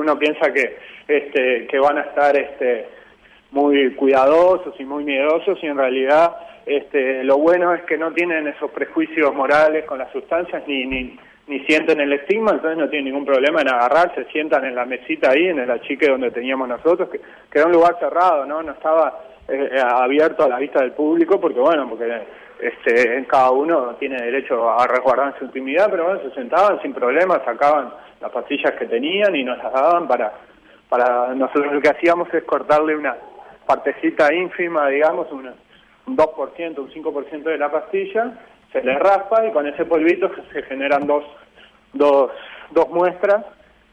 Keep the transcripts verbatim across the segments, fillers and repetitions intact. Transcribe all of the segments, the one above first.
uno piensa que este que van a estar este muy cuidadosos y muy miedosos, y en realidad este lo bueno es que no tienen esos prejuicios morales con las sustancias ni ni ni sienten el estigma, entonces no tienen ningún problema en agarrar, se sientan en la mesita ahí, en el achique donde teníamos nosotros, que, que era un lugar cerrado, no no estaba eh, abierto a la vista del público, porque bueno, porque este cada uno tiene derecho a resguardar su intimidad, pero bueno, se sentaban sin problema, sacaban las pastillas que tenían y nos las daban para, para nosotros lo que hacíamos es cortarle una partecita ínfima, digamos, una, un dos por ciento, un cinco por ciento de la pastilla, se le raspa y con ese polvito se generan dos dos dos muestras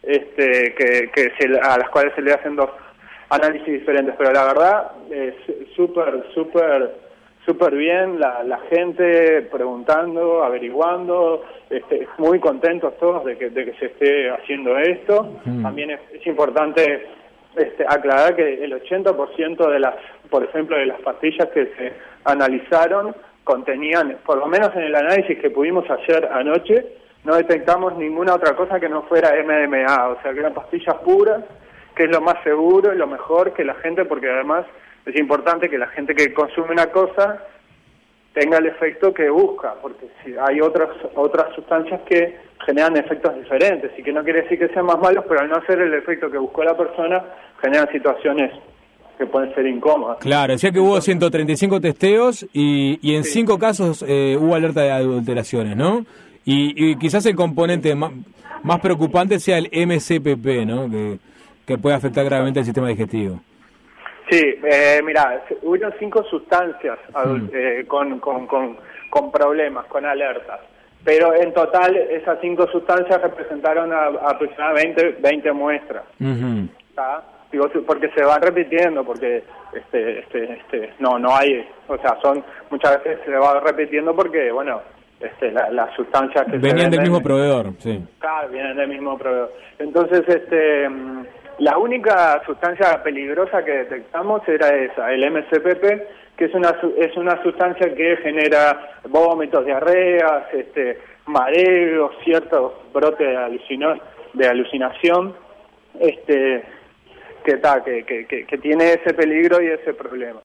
este que, que se, a las cuales se le hacen dos análisis diferentes, pero la verdad es súper súper súper bien, la, la gente preguntando, averiguando, este, muy contentos todos de que de que se esté haciendo esto. Mm. También es, es importante este, aclarar que el ochenta por ciento de las, por ejemplo, de las pastillas que se analizaron contenían, por lo menos en el análisis que pudimos hacer anoche, no detectamos ninguna otra cosa que no fuera M D M A, o sea que eran pastillas puras, que es lo más seguro y lo mejor que la gente, porque además es importante que la gente que consume una cosa tenga el efecto que busca, porque si hay otras otras sustancias que generan efectos diferentes, y que no quiere decir que sean más malos, pero al no ser el efecto que buscó la persona, generan situaciones que pueden ser incómodas. Claro, decía que hubo ciento treinta y cinco testeos y, y en sí. cinco casos eh, hubo alerta de adulteraciones, ¿no? Y, y quizás el componente más, más preocupante sea el M C P P, ¿no? Que, que puede afectar gravemente el sistema digestivo. Sí, eh, mira, hubo cinco sustancias adult- mm. eh, con, con, con, con problemas, con alertas, pero en total esas cinco sustancias representaron a, a aproximadamente veinte muestras. Uh-huh. ¿Está? Digo, porque se van repitiendo, porque este, este, este, no, no hay, o sea, son muchas veces se va repitiendo porque, bueno, este, la, las sustancias que venían se del mismo proveedor, sí. Claro, vienen del mismo proveedor. Entonces, este, la única sustancia peligrosa que detectamos era esa, el M C P P, que es una es una sustancia que genera vómitos, diarreas, este, mareos, ciertos brotes de alucino, de alucinación, este que, ta, que, que, que, que tiene ese peligro y ese problema.